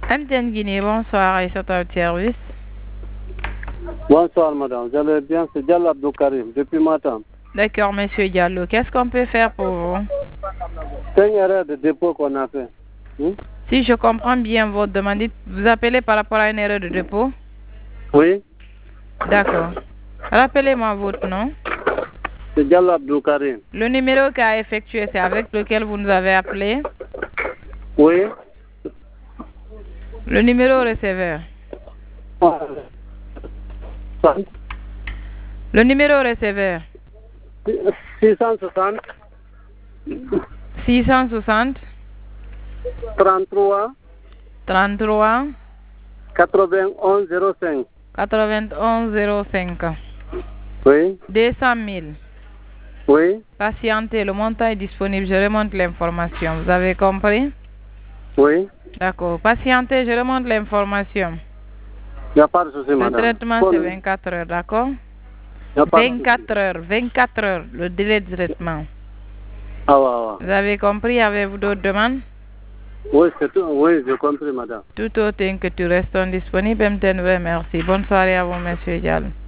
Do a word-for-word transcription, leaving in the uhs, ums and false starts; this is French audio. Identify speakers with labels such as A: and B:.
A: M T N Guinée, bonsoir, et sur votre service.
B: Bonsoir madame, j'allais bien, c'est Diallo Abdou Karim, depuis matin.
A: D'accord, monsieur Diallo, qu'est-ce qu'on peut faire pour vous?
B: C'est une erreur de dépôt qu'on a fait. Hmm?
A: Si je comprends bien votre demande, vous appelez par rapport à une erreur de dépôt?
B: Oui.
A: D'accord. Rappelez-moi votre nom.
B: C'est Diallo Abdou Karim.
A: Le numéro qu'a effectué, c'est avec lequel vous nous avez appelé?
B: Oui.
A: Le numéro receveur. Le numéro receveur.
B: six cent soixante.
A: six cent soixante.
B: trente-trois.
A: trente-trois.
B: quatre-vingt-onze zéro cinq.
A: quatre-vingt-onze zéro cinq.
B: Oui.
A: deux cent mille.
B: Oui.
A: Patientez, le montant est disponible, je remonte l'information. Vous avez compris?
B: Oui.
A: D'accord. Patientez, je remonte l'information.
B: Il n'y a pas de souci,
A: Le
B: madame.
A: traitement,
B: Bon.
A: c'est vingt-quatre heures, d'accord?
B: Il n'y a pas de souci.
A: vingt-quatre heures, vingt-quatre heures, le délai de traitement.
B: Ah ouais, ouais.
A: Vous avez compris? Avez-vous d'autres demandes?
B: Oui, c'est tout. Oui, j'ai compris, madame.
A: Tout autre que tu restes disponible, M T N V, merci. Bonne soirée à vous, monsieur Diallo.